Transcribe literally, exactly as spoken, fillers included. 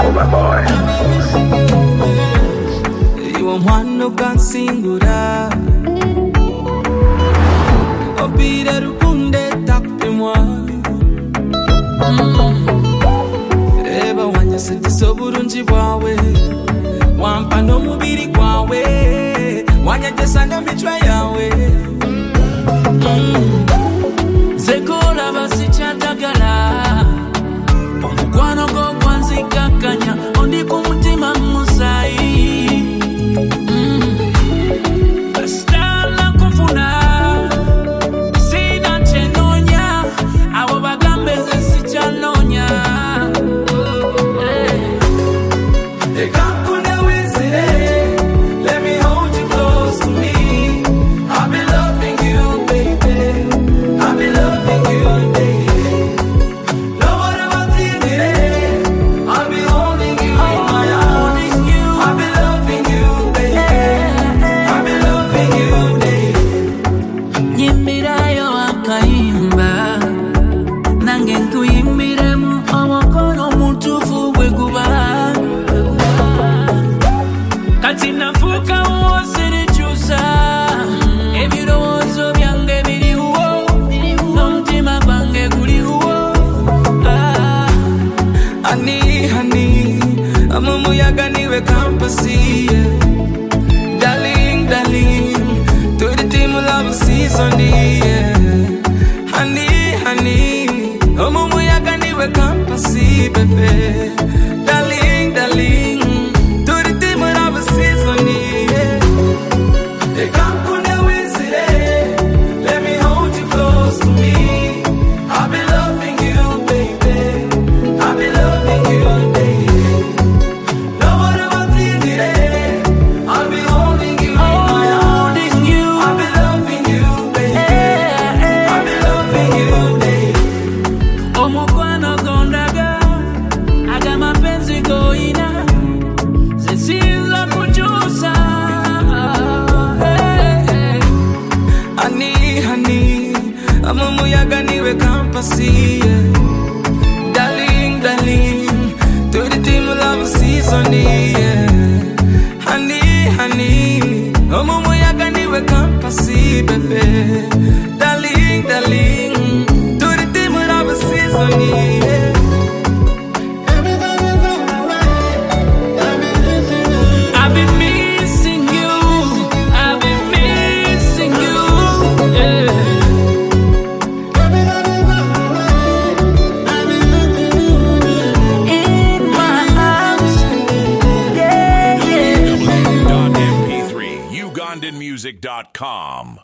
my boy. You are one who can sing good. Opira rukunde tape moi. Eba wanya senti soburunji bwawe. Wampa no mubiri kwawe. Wanya jesanda michwa yawe. Zekola basi chatagala. Omukwano go kwanzika kanya. Ondi kumutima musai. Stala kufuna. Sina chenonya. Awo bagambe zesi chanonya. Hey. Kakuna wizire. Let me hold you close to me. I've been loving you, baby. I've been loving you, baby. No matter what you did, I'll be holding you in my arms. I've been loving you, baby. I've been loving you, baby. Yimbirayo akaimba. Nange ntuyimbiremu awakono mutufu bweguba. Kati nafuka uwosiri chusa. Ebirowozo byange biri uwo. N'omutima gwange guli uwo. Ah. Honey, honey, amumuyaga niwe kampasi, yeah. Darling, darling, to the team of love season, yeah. Honey, honey, amumuyaga niwe kampasi, baby. Darling, darling, to the team of love season, yeah. Hey, kakuna wizire, let me hold you close to me. I've been loving you, baby. I've been loving you, baby. No matter what you did, I'll be holding you in my arms. I've been loving you, baby. I've been loving you, baby. Omukwano gondaga, aga mapenzi goina. Zesiza kujusa. Hey, hey. Honey, honey, amumuyaga niwe kampasi, yeah. Darling, darling, to the team of love season, yeah. Honey, honey, amumuyaga niwe kampasi, baby. Darling, darling, to the team of love season, yeah. I've been missing you. I've been missing you. Yeah. In my arms. Yeah, yeah. w w w dot m p three ugandan music dot com